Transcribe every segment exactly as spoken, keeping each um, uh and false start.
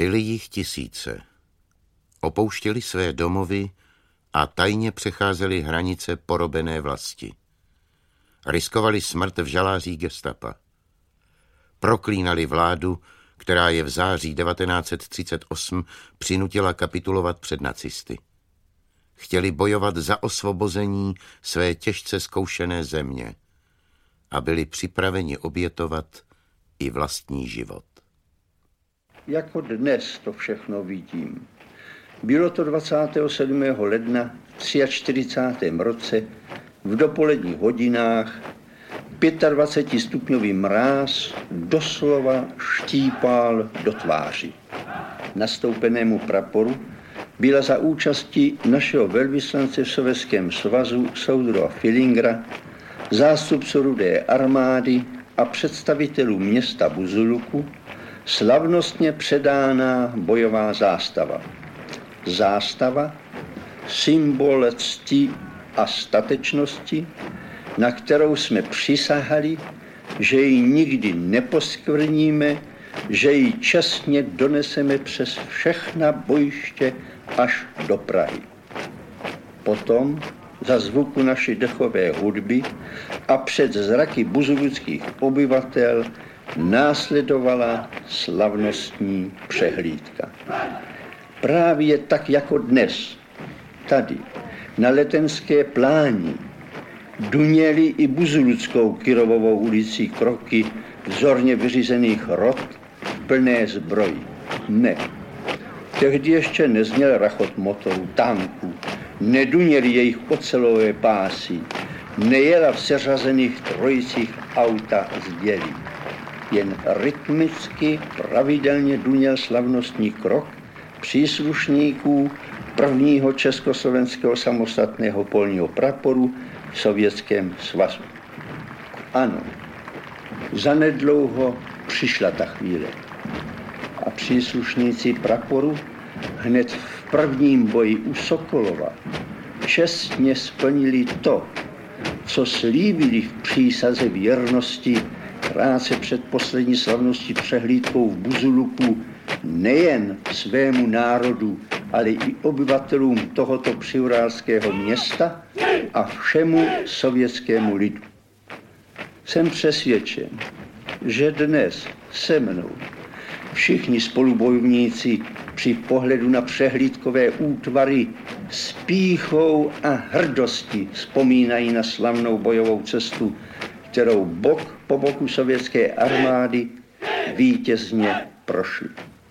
Byly jich tisíce. Opouštěli své domovy a tajně přecházeli hranice porobené vlasti. Riskovali smrt v žalářích gestapa. Proklínali vládu, která je v září devatenáct set třicet osm přinutila kapitulovat před nacisty. Chtěli bojovat za osvobození své těžce zkoušené země a byli připraveni obětovat i vlastní život. Jako dnes to všechno vidím. Bylo to dvacátého sedmého ledna v čtyřicátém třetím roce v dopoledních hodinách. dvacetipětistupňový mráz doslova štípal do tváří. Nastoupenému praporu byla za účastí našeho velvyslance v Sovětském svazu soudruha Filingera, zástupců Rudé armády a představitelů města Buzuluku slavnostně předána bojová zástava. Zástava, symbol cti a statečnosti, na kterou jsme přísahali, že ji nikdy neposkvrníme, že ji čestně doneseme přes všechna bojiště až do Prahy. Potom za zvuku naší dechové hudby a před zraky buzuluckých obyvatel následovala slavnostní přehlídka. Právě tak jako dnes, tady, na Letenské pláni, duněli i buzuluckou Kyrovovou ulicí kroky vzorně vyřízených rot v plné zbroji. Ne, tehdy ještě nezněl rachot motorů, tanků, neduněli jejich ocelové pásy, nejela v seřazených trojicích auta z dělí. Jen rytmicky pravidelně duněl slavnostní krok příslušníků prvního československého samostatného polního praporu v Sovětském svazu. Ano, zanedlouho přišla ta chvíle a příslušníci praporu hned v prvním boji u Sokolova čestně splnili to, co slíbili v přísaze věrnosti krátce před poslední slavností přehlídkou v Buzuluku nejen svému národu, ale i obyvatelům tohoto přiurálského města a všemu sovětskému lidu. Jsem přesvědčen, že dnes se mnou všichni spolubojovníci při pohledu na přehlídkové útvary s pýchou a hrdostí vzpomínají na slavnou bojovou cestu, kterou bok po boku sovětské armády vítězně prošli.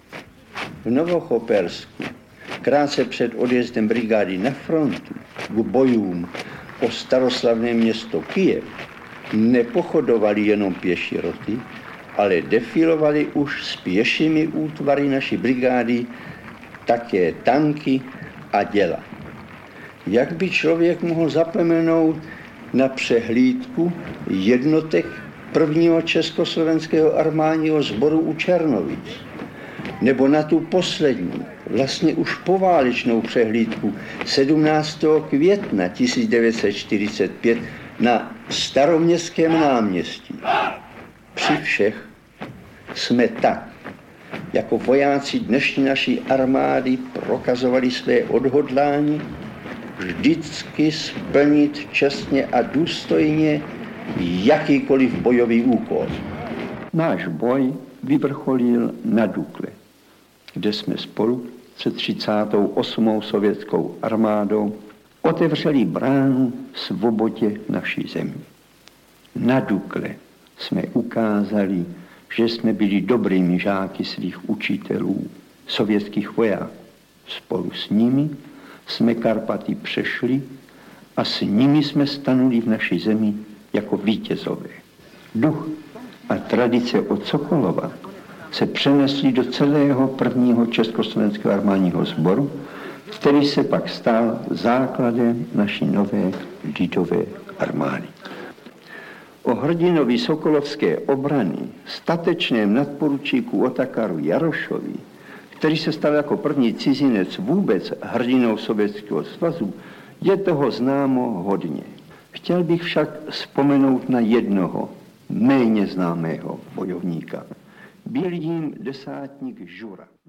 V Novochopersku, krátce před odjezdem brigády na frontu k bojům o staroslavné město Kyjev, nepochodovali jenom pěší roty, ale defilovali už s pěšími útvary naší brigády také tanky a děla. Jak by člověk mohl zapomenout na přehlídku jednotek prvního československého armádního sboru u Černovic, nebo na tu poslední, vlastně už poválečnou přehlídku sedmnáctého května tisíc devět set čtyřicet pět na Staroměstském náměstí. Při všech jsme tak, jako vojáci dnešní naší armády prokazovali své odhodlání vždycky splnit čestně a důstojně jakýkoliv bojový úkol. Náš boj vyvrcholil na Dukle, kde jsme spolu se třicátou osmou sovětskou armádou otevřeli bránu svobodě naší země. Na Dukle jsme ukázali, že jsme byli dobrými žáky svých učitelů, sovětských vojáků. Spolu s nimi jsme Karpaty přešli a s nimi jsme stanuli v naší zemi jako vítězové. Duch a tradice od Sokolova se přenesly do celého prvního československého armádního sboru, který se pak stal základem naší nové lidové armády. O hrdinovi sokolovské obrany, statečném nadporučíku Otakaru Jarošovi, který se stal jako první cizinec vůbec hrdinou Sovětského svazu, je toho známo hodně. Chtěl bych však vzpomenout na jednoho, méně známého bojovníka. Byl jím desátník Žura.